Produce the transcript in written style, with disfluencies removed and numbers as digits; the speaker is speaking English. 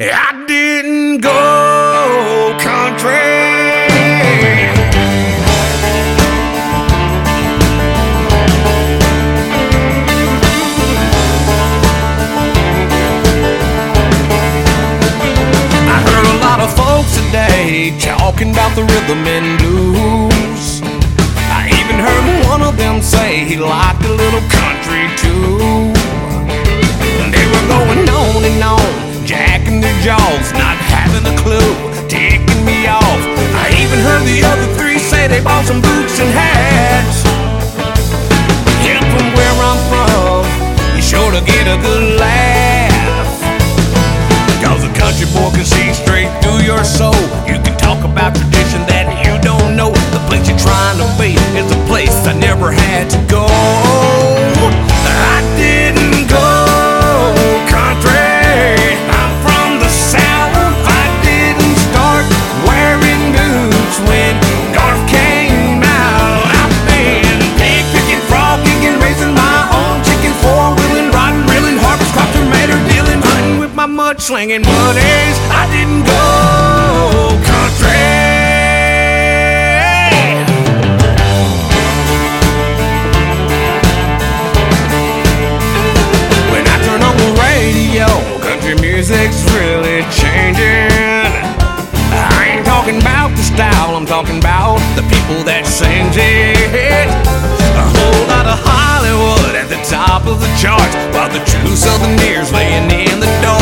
I didn't go country. I heard a lot of folks today talking about the rhythm and blues. I even heard one of them say he liked a little country too. They were going on and on, jacking their jaws, not having a clue, ticking me off. I even heard the other three say they bought some boots and hats. Yeah, from where I'm from, you sure to get a good laugh. Cause a country boy can see straight through your soul. You can talk about tradition that you don't know. The place you're trying to be is a place I never had to go. I didn't go country. I'm from the South. I didn't start wearing boots when Garth came out. I've been pig picking, frog kicking, raising my own chickens, four-wheeling, riding, reeling, harvest crop, tomato dealing, hunting with my mud-slinging buddies. I didn't go country. Music's really changing. I ain't talking about the style, I'm talking about the people that sings it. A whole lot of Hollywood at the top of the charts, while the true Southerners laying in the dark.